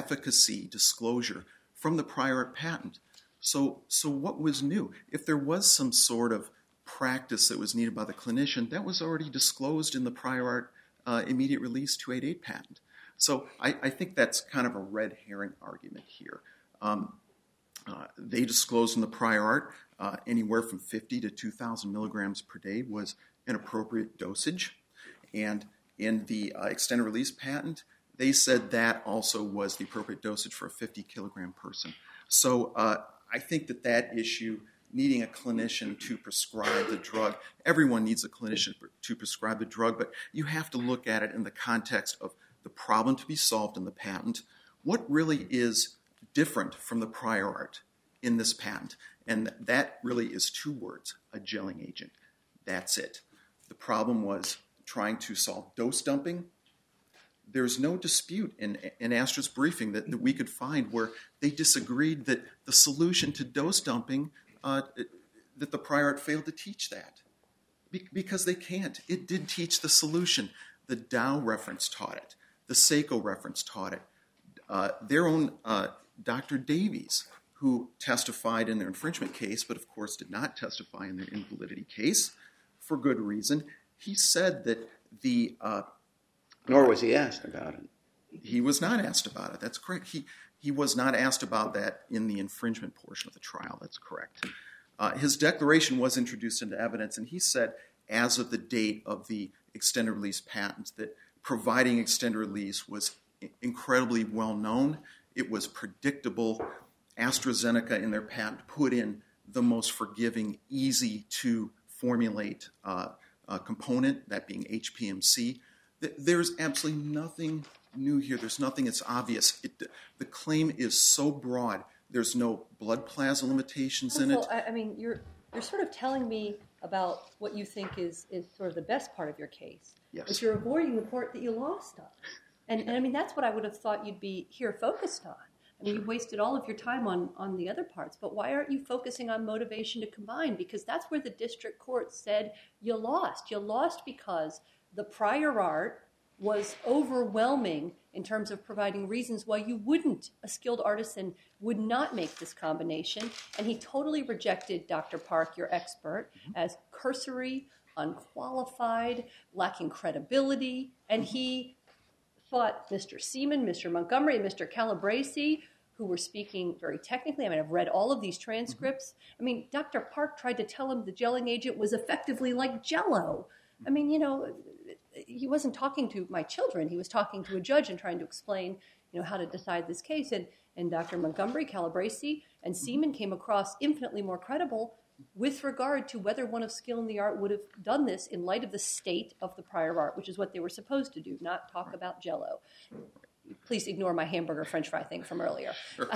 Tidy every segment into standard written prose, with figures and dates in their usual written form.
efficacy disclosure from the prior art patent. So what was new? If there was some sort of practice that was needed by the clinician, that was already disclosed in the prior art immediate release 288 patent. So I think that's kind of a red herring argument here. They disclosed in the prior art anywhere from 50 to 2,000 milligrams per day was an appropriate dosage. And in the extended release patent, they said that also was the appropriate dosage for a 50 kilogram person. So I think that issue, needing a clinician to prescribe the drug, everyone needs a clinician to prescribe the drug, but you have to look at it in the context of the problem to be solved in the patent. What really is different from the prior art in this patent? And that really is two words: a gelling agent. That's it. The problem was trying to solve dose dumping. There's no dispute in Astra's briefing that we could find where they disagreed that the solution to dose dumping, that the prior art failed to teach that. Because they can't. It did teach the solution. The Dow reference taught it. The Seiko reference taught it. Their own Dr. Davies, who testified in their infringement case, but of course did not testify in their invalidity case for good reason, he said that the... Nor was he asked about it. He was not asked about it. That's correct. He was not asked about that in the infringement portion of the trial. That's correct. His declaration was introduced into evidence, and he said, as of the date of the extended release patent, that providing extended release was incredibly well known. It was predictable. AstraZeneca in their patent put in the most forgiving, easy to formulate component, that being HPMC. There's absolutely nothing new here. There's nothing that's obvious. The claim is so broad. There's no blood plasma limitations in it. I mean, you're sort of telling me about what you think is sort of the best part of your case. Yes. But you're avoiding the part that you lost on. And I mean, that's what I would have thought you'd be here focused on. I mean, you wasted all of your time on the other parts, but why aren't you focusing on motivation to combine? Because that's where the district court said you lost. You lost because the prior art was overwhelming in terms of providing reasons why you wouldn't, a skilled artisan would not make this combination. And he totally rejected Dr. Park, your expert, as cursory, unqualified, lacking credibility. And he thought Mr. Seaman, Mr. Montgomery, and Mr. Calabresi, who were speaking very technically, I mean, I've read all of these transcripts. I mean, Dr. Park tried to tell him the gelling agent was effectively like Jell-O. I mean, you know, he wasn't talking to my children. He was talking to a judge and trying to explain, you know, how to decide this case. And Dr. Montgomery, Calabresi, and Seaman came across infinitely more credible with regard to whether one of skill in the art would have done this in light of the state of the prior art, which is what they were supposed to do, not talk about Jell-O. Please ignore my hamburger French fry thing from earlier. Sure.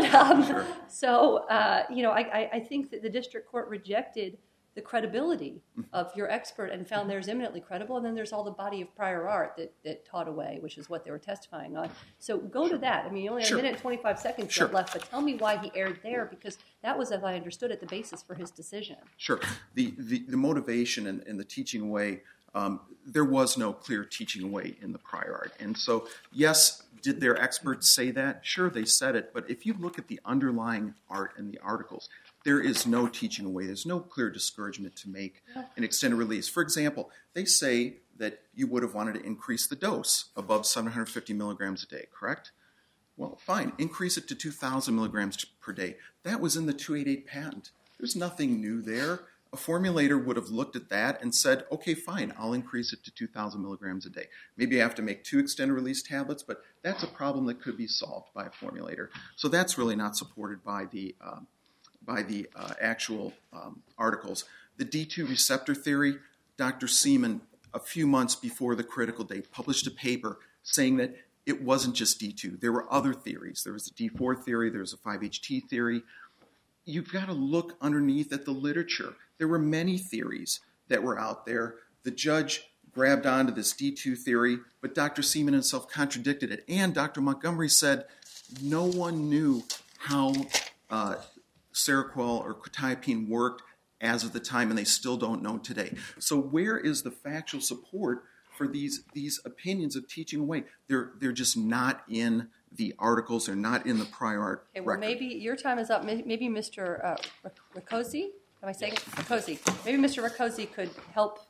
So, you know, I think that the district court rejected the credibility of your expert and found theirs eminently credible. And then there's all the body of prior art that taught away, which is what they were testifying on. So go to that. I mean, you only have a minute and 25 seconds left, but tell me why he erred there, because that was, as I understood it, the basis for his decision. Sure. The motivation and the teaching away, there was no clear teaching away in the prior art. And so, yes, did their experts say that? Sure, they said it. But if you look at the underlying art in the articles, there is no teaching away. There's no clear discouragement to make an extended release. For example, they say that you would have wanted to increase the dose above 750 milligrams a day, correct? Well, fine. Increase it to 2,000 milligrams per day. That was in the 288 patent. There's nothing new there. A formulator would have looked at that and said, okay, fine, I'll increase it to 2,000 milligrams a day. Maybe I have to make 2 extended release tablets, but that's a problem that could be solved by a formulator. So that's really not supported by the actual articles. The D2 receptor theory, Dr. Seaman, a few months before the critical date, published a paper saying that it wasn't just D2. There were other theories. There was a D4 theory. There was a 5-HT theory. You've got to look underneath at the literature. There were many theories that were out there. The judge grabbed onto this D2 theory, but Dr. Seaman himself contradicted it. And Dr. Montgomery said no one knew how Seroquel or quetiapine worked as of the time, and they still don't know today. So where is the factual support for these opinions of teaching away? They're just not in the articles are not in the prior art Okay, well, record. maybe your time is up. Maybe Mr. Riccozzi, am I saying it? Riccozzi. Maybe Mr. Riccozzi could help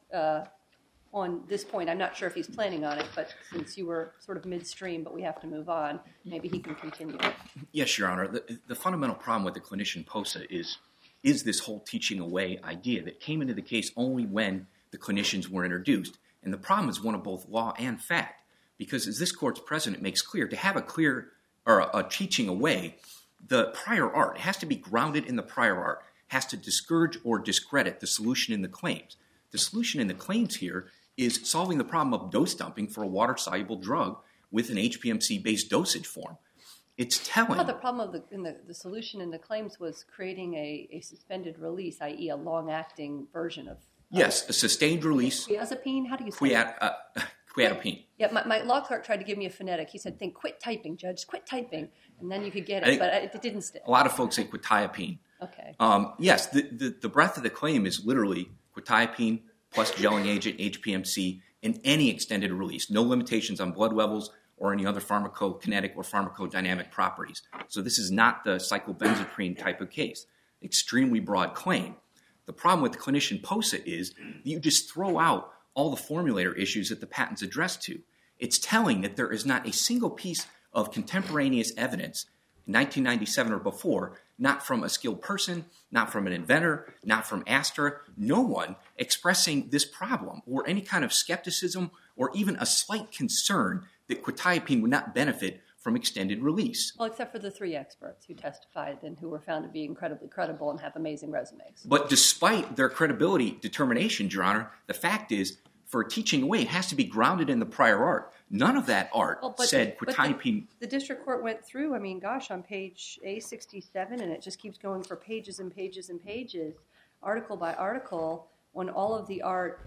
on this point. I'm not sure if he's planning on it, but since you were sort of midstream, but we have to move on, maybe he can continue. Yes, Your Honor. The fundamental problem with the clinician POSA is this whole teaching away idea that came into the case only when the clinicians were introduced. And the problem is one of both law and fact, because as this court's precedent makes clear, to have a clear or a teaching away, the prior art has to be grounded in the prior art, has to discourage or discredit the solution in the claims. The solution in the claims here is solving the problem of dose dumping for a water-soluble drug with an HPMC-based dosage form. It's telling. Well, the problem of the solution in the claims was creating a suspended release, i.e. a long-acting version of... Yes, a sustained release. Quiazepine? How do you say it? Quiatapine. Yeah, my law clerk tried to give me a phonetic. He said, quit typing, Judge, quit typing. And then you could get it, but it didn't stick. A lot of folks say quetiapine. Okay. Yes, the breadth of the claim is literally quetiapine plus gelling agent, HPMC, in any extended release. No limitations on blood levels or any other pharmacokinetic or pharmacodynamic properties. So this is not the cyclobenzaprine type of case. Extremely broad claim. The problem with clinician POSA is you just throw out all the formulator issues that the patent's addressed to. It's telling that there is not a single piece of contemporaneous evidence in 1997 or before, not from a skilled person, not from an inventor, not from Astra, no one expressing this problem or any kind of skepticism or even a slight concern that quetiapine would not benefit from extended release. Well, except for the 3 experts who testified and who were found to be incredibly credible and have amazing resumes. But despite their credibility determinations, Your Honor, the fact is, for teaching away, it has to be grounded in the prior art. None of that art said quetiapine. The district court went through, I mean, gosh, on page A67, and it just keeps going for pages and pages and pages, article by article, on all of the art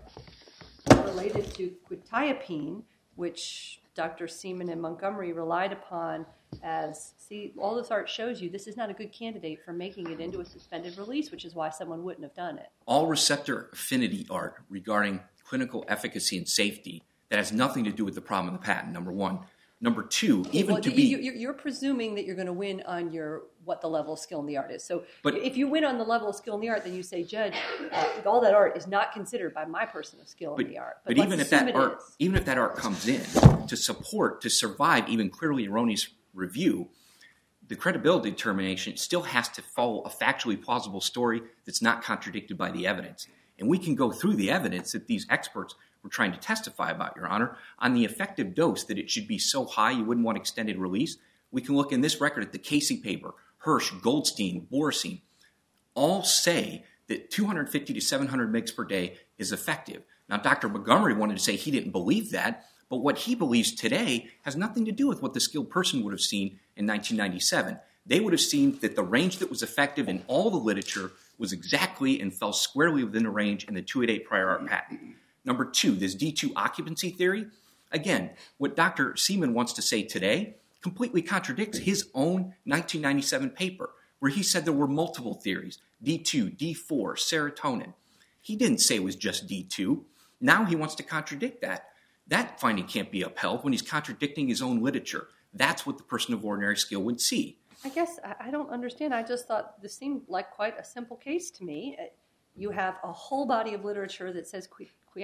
related to quetiapine, which Dr. Seaman and Montgomery relied upon as, see, all this art shows you this is not a good candidate for making it into a suspended release, which is why someone wouldn't have done it. All receptor affinity art regarding clinical efficacy and safety that has nothing to do with the problem of the patent, number one. Number two, You're presuming that you're going to win on your what the level of skill in the art is. So if you win on the level of skill in the art, then you say, Judge, all that art is not considered by my person of skill in the art. But even if that art comes in to survive even clearly erroneous review, the credibility determination still has to follow a factually plausible story that's not contradicted by the evidence. And we can go through the evidence that these experts were trying to testify about, Your Honor, on the effective dose that it should be so high you wouldn't want extended release. We can look in this record at the Casey paper, Hirsch, Goldstein, Borisine, all say that 250 to 700 mg per day is effective. Now, Dr. Montgomery wanted to say he didn't believe that, but what he believes today has nothing to do with what the skilled person would have seen in 1997. They would have seen that the range that was effective in all the literature was exactly and fell squarely within the range in the 288 prior art patent. Number two, this D2 occupancy theory. Again, what Dr. Seaman wants to say today completely contradicts his own 1997 paper, where he said there were multiple theories, D2, D4, serotonin. He didn't say it was just D2. Now he wants to contradict that. That finding can't be upheld when he's contradicting his own literature. That's what the person of ordinary skill would see. I guess I don't understand. I just thought this seemed like quite a simple case to me. You have a whole body of literature that says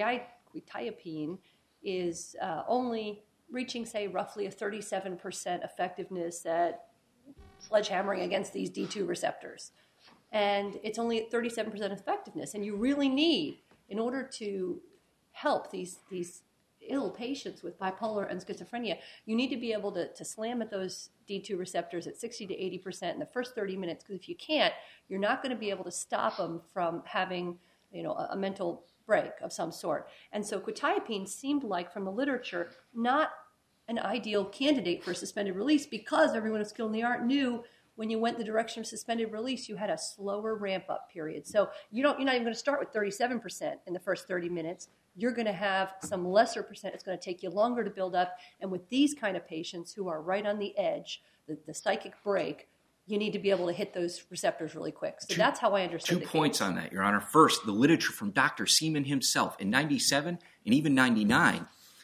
quetiapine is only reaching, say, roughly a 37% effectiveness at sledgehammering against these D2 receptors. And it's only at 37% effectiveness. And you really need, in order to help these ill patients with bipolar and schizophrenia, you need to be able to slam at those D2 receptors at 60 to 80% in the first 30 minutes, because if you can't, you're not going to be able to stop them from having, a mental break of some sort. And so quetiapine seemed like, from the literature, not an ideal candidate for suspended release, because everyone with skill in the art knew when you went the direction of suspended release, you had a slower ramp-up period. So you're not even going to start with 37% in the first 30 minutes. You're going to have some lesser percent. It's going to take you longer to build up. And with these kind of patients who are right on the edge, the psychic break, you need to be able to hit those receptors really quick. So that's how I understand it. 2 points on that, Your Honor. First, the literature from Dr. Seaman himself in 97 and even 99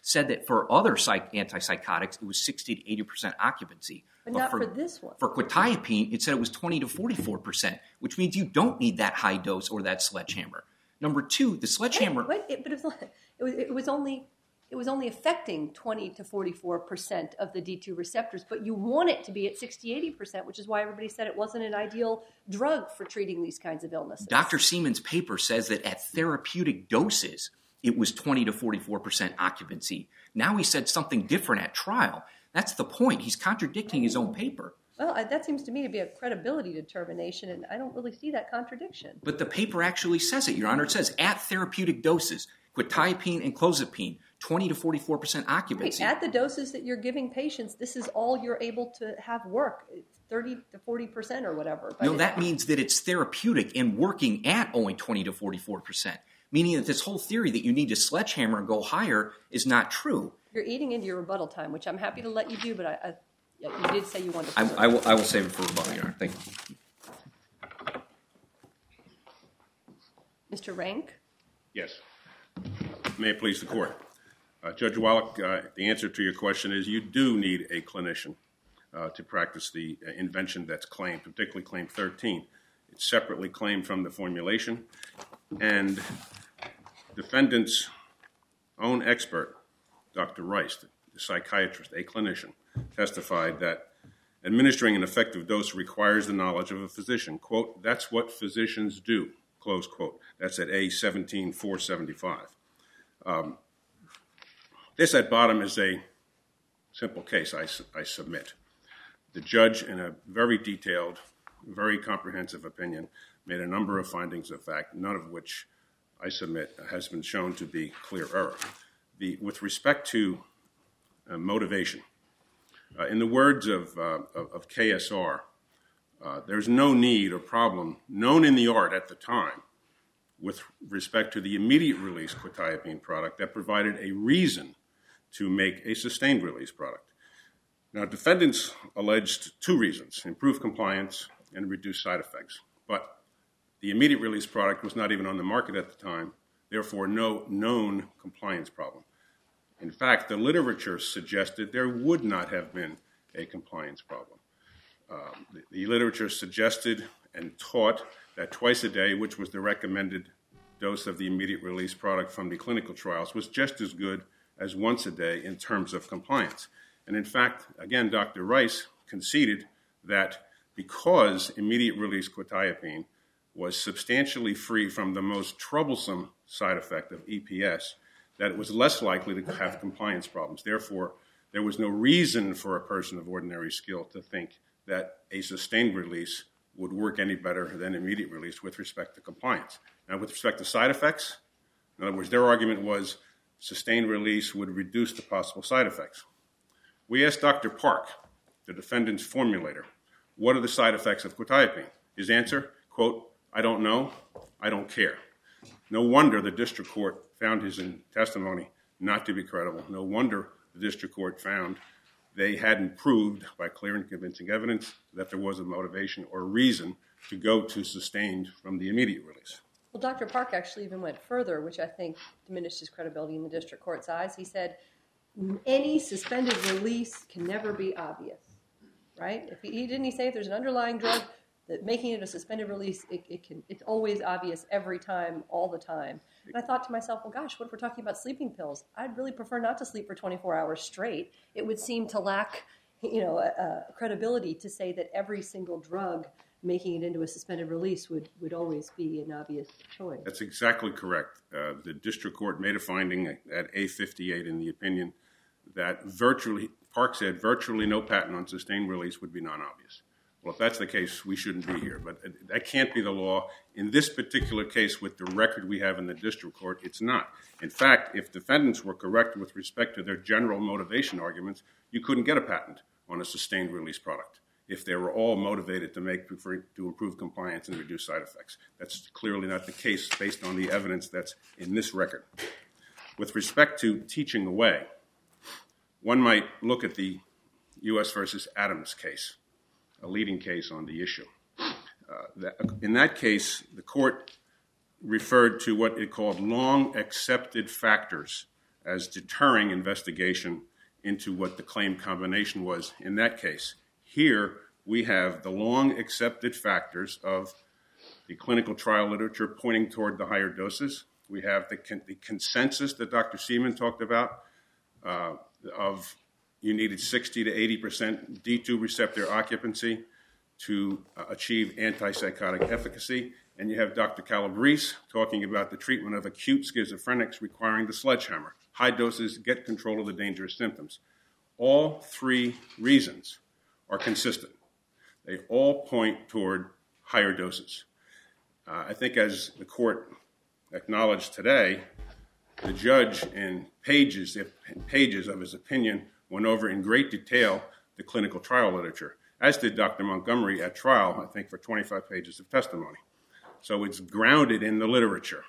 said that for other antipsychotics, it was 60 to 80% occupancy. But not for this one. For quetiapine, it said it was 20 to 44%, which means you don't need that high dose or that sledgehammer. Number two, the sledgehammer. But it was only affecting 20 to 44% of the D2 receptors, but you want it to be at 60-80%, which is why everybody said it wasn't an ideal drug for treating these kinds of illnesses. Dr. Seaman's paper says that at therapeutic doses, it was 20 to 44% occupancy. Now he said something different at trial. That's the point. He's contradicting his own paper. Well, that seems to me to be a credibility determination, and I don't really see that contradiction. But the paper actually says it, Your Honor. It says at therapeutic doses, quetiapine and clozapine, 20 to 44% occupancy. Right. At the doses that you're giving patients, this is all you're able to have work, 30 to 40% or whatever. But no, that means that it's therapeutic and working at only 20 to 44%, meaning that this whole theory that you need to sledgehammer and go higher is not true. You're eating into your rebuttal time, which I'm happy to let you do, but you did say you wanted to. I will save it for rebuttal, Your Honor. Thank you. Mr. Rank? Yes. May it please the Court. Judge Wallach, the answer to your question is you do need a clinician to practice the invention that's claimed, particularly Claim 13. It's separately claimed from the formulation, and defendant's own expert, Dr. Rice, the psychiatrist, a clinician, testified that administering an effective dose requires the knowledge of a physician. Quote, that's what physicians do, close quote. That's at A17475. This at bottom is a simple case, I submit. The judge, in a very detailed, very comprehensive opinion, made a number of findings of fact, none of which I submit has been shown to be clear error. With respect to motivation, in the words of KSR, there's no need or problem known in the art at the time with respect to the immediate release quetiapine product that provided a reason to make a sustained release product. Now, defendants alleged two reasons: improve compliance and reduce side effects. But the immediate release product was not even on the market at the time, therefore no known compliance problem. In fact, the literature suggested there would not have been a compliance problem. The literature suggested and taught that twice a day, which was the recommended dose of the immediate release product from the clinical trials, was just as good as once a day in terms of compliance. And in fact, again, Dr. Rice conceded that because immediate release quetiapine was substantially free from the most troublesome side effect of EPS, that it was less likely to have compliance problems. Therefore, there was no reason for a person of ordinary skill to think that a sustained release would work any better than immediate release with respect to compliance. Now, with respect to side effects, in other words, their argument was sustained release would reduce the possible side effects. We asked Dr. Park, the defendant's formulator, what are the side effects of quetiapine? His answer, quote, I don't know, I don't care. No wonder the district court found his testimony not to be credible. No wonder the district court found they hadn't proved by clear and convincing evidence that there was a motivation or reason to go to sustained from the immediate release. Well, Dr. Park actually even went further, which I think diminished his credibility in the district court's eyes. He said, any suspended release can never be obvious, right? Didn't he say if there's an underlying drug, that making it a suspended release, it's always obvious every time, all the time. And I thought to myself, well, gosh, what if we're talking about sleeping pills? I'd really prefer not to sleep for 24 hours straight. It would seem to lack, credibility to say that every single drug making it into a suspended release would always be an obvious choice. That's exactly correct. The district court made a finding at A58 in the opinion that Park said virtually no patent on sustained release would be non-obvious. Well, if that's the case, we shouldn't be here. But that can't be the law. In this particular case, with the record we have in the district court, it's not. In fact, if defendants were correct with respect to their general motivation arguments, you couldn't get a patent on a sustained release product if they were all motivated to improve compliance and reduce side effects. That's clearly not the case based on the evidence that's in this record. With respect to teaching away, one might look at the U.S. versus Adams case, a leading case on the issue. In that case, the court referred to what it called long accepted factors as deterring investigation into what the claim combination was in that case. Here, we have the long accepted factors of the clinical trial literature pointing toward the higher doses. We have the consensus that Dr. Seaman talked about of you needed 60 to 80% D2 receptor occupancy to achieve antipsychotic efficacy. And you have Dr. Calabrese talking about the treatment of acute schizophrenics requiring the sledgehammer. High doses get control of the dangerous symptoms. All three reasons are consistent. They all point toward higher doses. I think as the court acknowledged today, the judge in pages of his opinion went over in great detail the clinical trial literature, as did Dr. Montgomery at trial, I think, for 25 pages of testimony. So it's grounded in the literature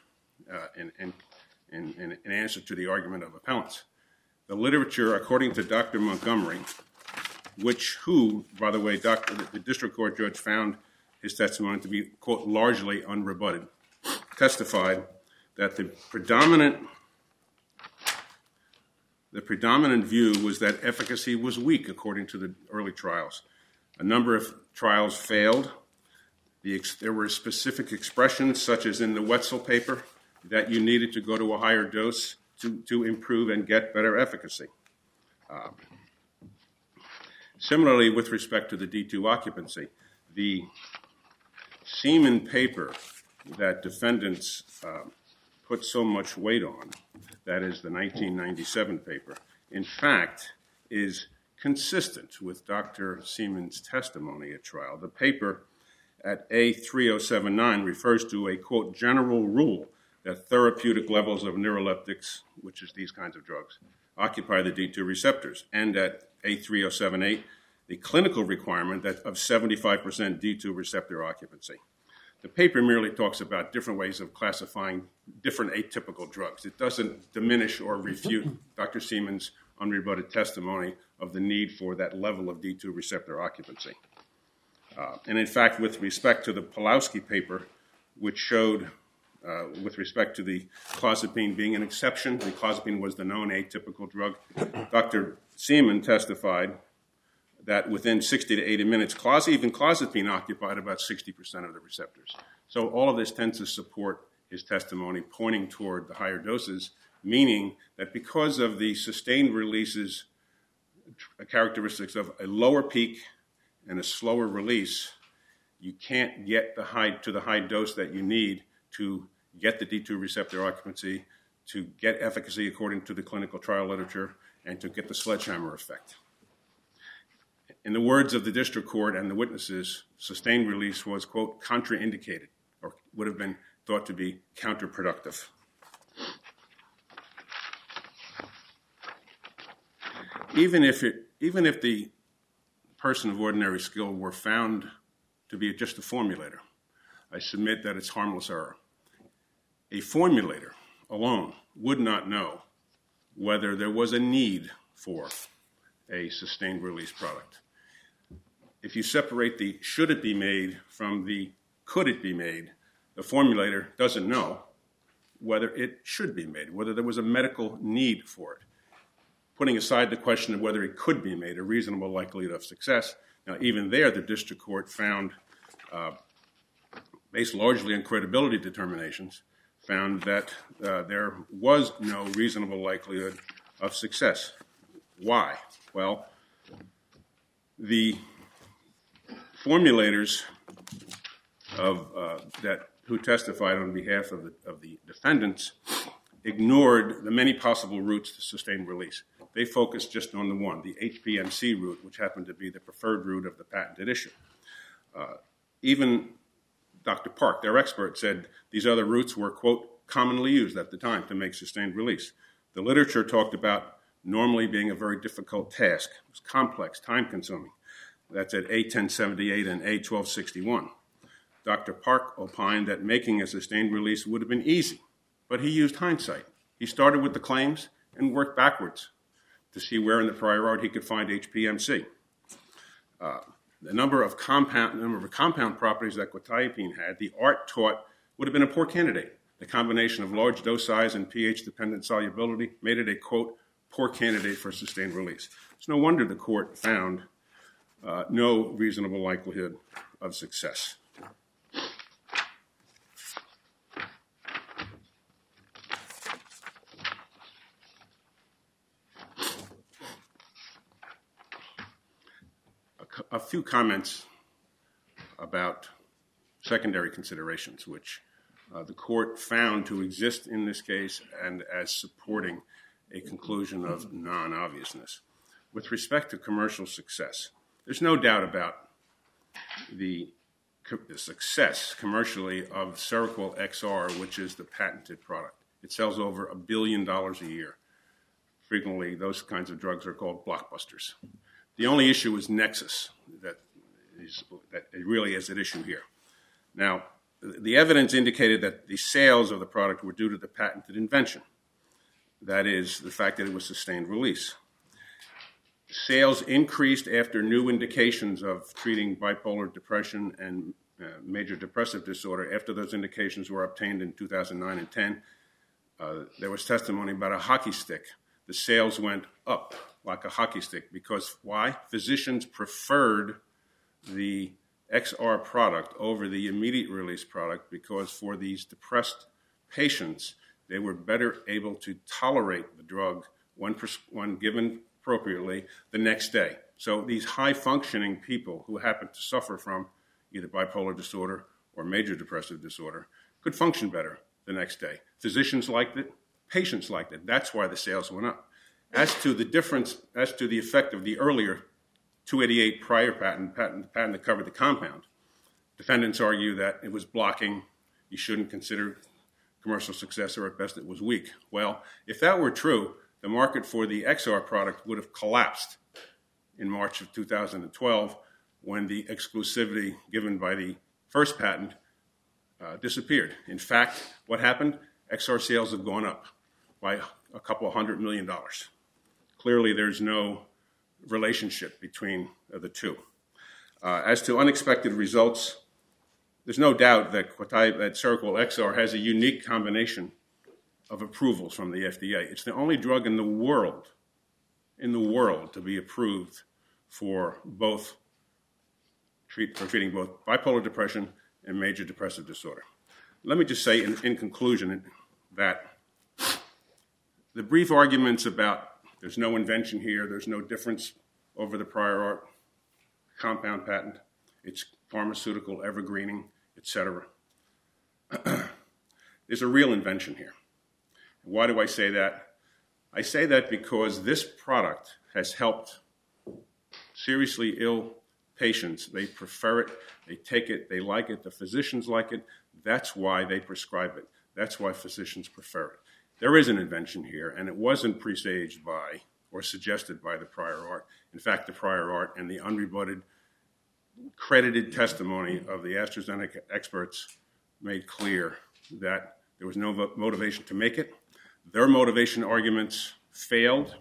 in answer to the argument of appellants. The literature, according to Dr. Montgomery, who, by the way, the district court judge found his testimony to be, quote, largely unrebutted, testified that the predominant view was that efficacy was weak, according to the early trials. A number of trials failed. There were specific expressions, such as in the Wetzel paper, that you needed to go to a higher dose to improve and get better efficacy. Similarly, with respect to the D2 occupancy, the Seaman paper that defendants put so much weight on, that is the 1997 paper, in fact, is consistent with Dr. Seaman's testimony at trial. The paper at A3079 refers to a, quote, general rule that therapeutic levels of neuroleptics, which is these kinds of drugs, occupy the D2 receptors. And at A3078, the clinical requirement that of 75% D2 receptor occupancy. The paper merely talks about different ways of classifying different atypical drugs. It doesn't diminish or refute Dr. Seaman's unrebutted testimony of the need for that level of D2 receptor occupancy. And in fact, with respect to the Pulowski paper, which showed, with respect to the clozapine being an exception, the clozapine was the known atypical drug, Dr. Seaman testified that within 60 to 80 minutes, even clozapine occupied about 60% of the receptors. So all of this tends to support his testimony pointing toward the higher doses, meaning that because of the sustained releases characteristics of a lower peak and a slower release, you can't get to the high dose that you need to get the D2 receptor occupancy, to get efficacy according to the clinical trial literature, and to get the sledgehammer effect. In the words of the district court and the witnesses, sustained release was, quote, contraindicated, or would have been thought to be counterproductive. Even if the person of ordinary skill were found to be just a formulator, I submit that it's harmless error. A formulator alone would not know whether there was a need for a sustained release product. If you separate the should it be made from the could it be made, the formulator doesn't know whether it should be made, whether there was a medical need for it. Putting aside the question of whether it could be made, a reasonable likelihood of success. Now, even there, the district court found, based largely on credibility determinations, found that there was no reasonable likelihood of success. Why? Well, the formulators who testified on behalf of the defendants ignored the many possible routes to sustained release. They focused just on the one, the HPMC route, which happened to be the preferred route of the patented issue. Even Dr. Park, their expert, said these other routes were, quote, commonly used at the time to make sustained release. The literature talked about normally being a very difficult task. It was complex, time-consuming. That's at A1078 and A1261. Dr. Park opined that making a sustained release would have been easy, but he used hindsight. He started with the claims and worked backwards to see where in the prior art he could find HPMC. The number of compound properties that quetiapine had, the art taught would have been a poor candidate The combination of large dose size and pH-dependent solubility made it a, quote, poor candidate for sustained release. It's no wonder the court found no reasonable likelihood of success. A few comments about secondary considerations, which the court found to exist in this case and as supporting a conclusion of non-obviousness. With respect to commercial success, there's no doubt about the success commercially of Seroquel XR, which is the patented product. It sells over $1 billion a year. Frequently, those kinds of drugs are called blockbusters. The only issue is nexus that really is at issue here. Now, the evidence indicated that the sales of the product were due to the patented invention. That is, the fact that it was sustained release. Sales increased after new indications of treating bipolar depression and major depressive disorder. After those indications were obtained in 2009 and 10, there was testimony about a hockey stick. The sales went up like a hockey stick because why? Physicians preferred the XR product over the immediate release product because for these depressed patients, they were better able to tolerate the drug when given appropriately the next day. So these high-functioning people who happen to suffer from either bipolar disorder or major depressive disorder could function better the next day. Physicians liked it. Patients liked it. That's why the sales went up. As to the difference, as to the effect of the earlier 288 prior patent, the patent that covered the compound, defendants argue that it was blocking. You shouldn't consider commercial success, or at best it was weak. Well, if that were true, the market for the XR product would have collapsed in March of 2012 when the exclusivity given by the first patent disappeared. In fact, what happened? XR sales have gone up by a couple $100 million. Clearly, there's no relationship between the two. As to unexpected results, there's no doubt that Seroquel XR has a unique combination of approvals from the FDA. It's the only drug in the world to be approved for treating both bipolar depression and major depressive disorder. Let me just say in conclusion that the brief arguments about there's no invention here, there's no difference over the prior art compound patent, it's pharmaceutical evergreening, etc. There's a real invention here. Why do I say that? I say that because this product has helped seriously ill patients. They prefer it, they take it, they like it, the physicians like it. That's why they prescribe it. That's why physicians prefer it. There is an invention here, and it wasn't presaged by or suggested by the prior art. In fact, the prior art and the unrebutted, credited testimony of the AstraZeneca experts made clear that there was no motivation to make it. Their motivation arguments failed,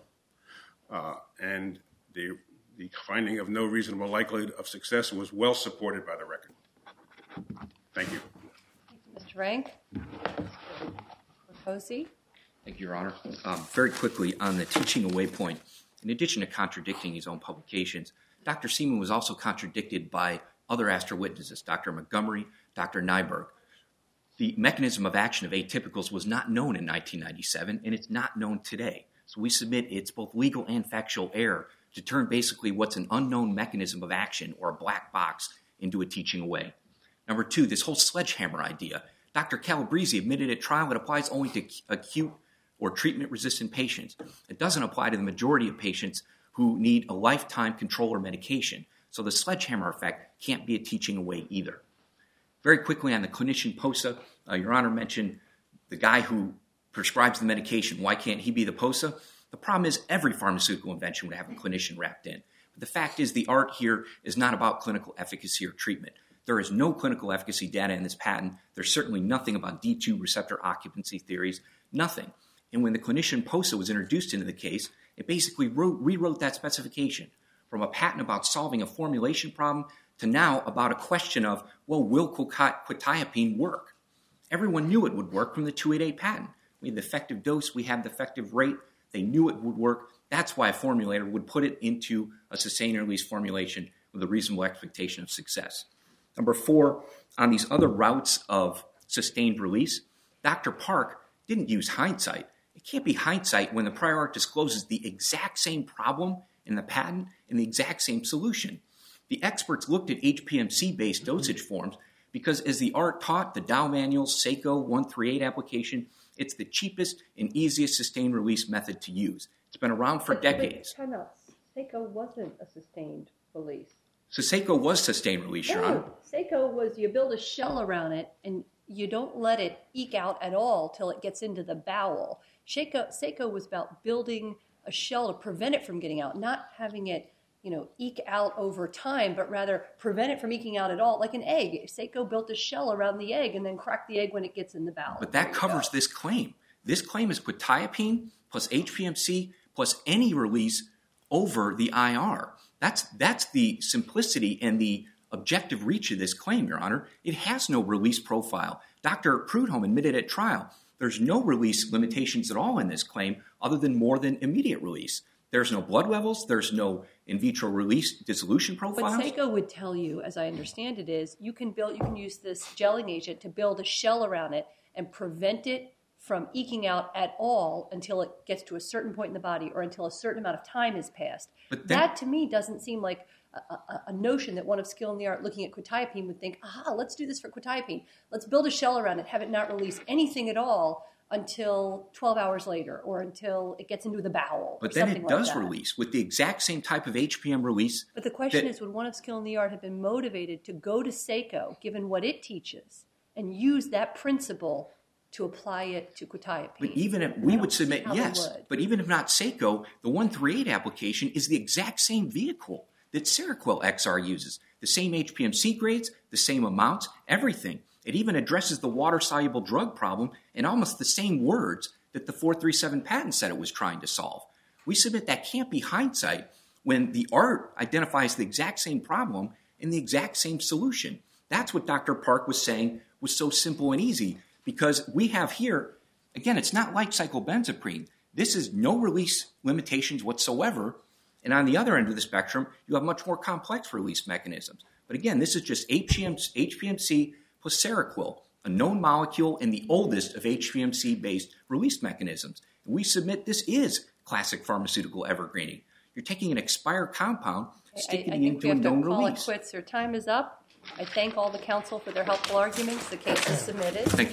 and the finding of no reasonable likelihood of success was well supported by the record. Thank you. Thank you, Mr. Rank. Mr. Raposi. Thank you, Your Honor. Very quickly, on the teaching away point, in addition to contradicting his own publications, Dr. Seaman was also contradicted by other Astra witnesses, Dr. Montgomery, Dr. Nyberg. The mechanism of action of atypicals was not known in 1997, and it's not known today. So we submit it's both legal and factual error to turn basically what's an unknown mechanism of action or a black box into a teaching away. Number two, this whole sledgehammer idea. Dr. Calabrese admitted at trial it applies only to acute or treatment-resistant patients. It doesn't apply to the majority of patients who need a lifetime control or medication. So the sledgehammer effect can't be a teaching away either. Very quickly on the clinician POSA, Your Honor mentioned the guy who prescribes the medication. Why can't he be the POSA? The problem is every pharmaceutical invention would have a clinician wrapped in. But the fact is the art here is not about clinical efficacy or treatment. There is no clinical efficacy data in this patent. There's certainly nothing about D2 receptor occupancy theories, nothing. And when the clinician POSA was introduced into the case, it basically rewrote that specification from a patent about solving a formulation problem to now about a question of, well, will quetiapine work? Everyone knew it would work from the 288 patent. We had the effective dose, we had the effective rate. They knew it would work. That's why a formulator would put it into a sustained release formulation with a reasonable expectation of success. Number 4, on these other routes of sustained release, Dr. Park didn't use hindsight. It can't be hindsight when the prior art discloses the exact same problem in the patent and the exact same solution. The experts looked at HPMC-based dosage forms because as the art taught, the Dow Manual's SACO 138 application, it's the cheapest and easiest sustained release method to use. It's been around for decades. But time out. SACO wasn't a sustained release. So SACO was sustained release, Your Honor. SACO was you build a shell around it and you don't let it eke out at all till it gets into the bowel. SACO was about building a shell to prevent it from getting out, not having it, eke out over time, but rather prevent it from eking out at all, like an egg. SACO built a shell around the egg and then cracked the egg when it gets in the bowel. But that covers this claim. This claim is quetiapine plus HPMC plus any release over the IR. That's the simplicity and the objective reach of this claim, Your Honor. It has no release profile. Dr. Prudhomme admitted at trial there's no release limitations at all in this claim other than more than immediate release. There's no blood levels. There's no in vitro release dissolution profiles. What SACO would tell you, as I understand it, is you can use this gelling agent to build a shell around it and prevent it from eking out at all until it gets to a certain point in the body or until a certain amount of time has passed. But that, to me, doesn't seem like a notion that one of skill in the art looking at quetiapine would think, let's do this for quetiapine. Let's build a shell around it, have it not release anything at all until 12 hours later or until it gets into the bowel. But then it does release with the exact same type of HPM release. But the question is, would one of skill in the art have been motivated to go to SACO, given what it teaches, and use that principle to apply it to quetiapine? But even if we would submit yes, but even if not SACO, the 138 application is the exact same vehicle that Seroquel XR uses. The same HPMC grades, the same amounts, everything. It even addresses the water-soluble drug problem in almost the same words that the 437 patent said it was trying to solve. We submit that can't be hindsight when the art identifies the exact same problem and the exact same solution. That's what Dr. Park was saying was so simple and easy, because we have here, again, it's not like cyclobenzaprine. This is no release limitations whatsoever. And on the other end of the spectrum, you have much more complex release mechanisms. But again, this is just HPMC plus Seroquel, a known molecule and the oldest of HPMC-based release mechanisms. And we submit this is classic pharmaceutical evergreening. You're taking an expired compound, sticking it into a known release. I think we have to call it quits. Your time is up. I thank all the counsel for their helpful arguments. The case is submitted. Thank you.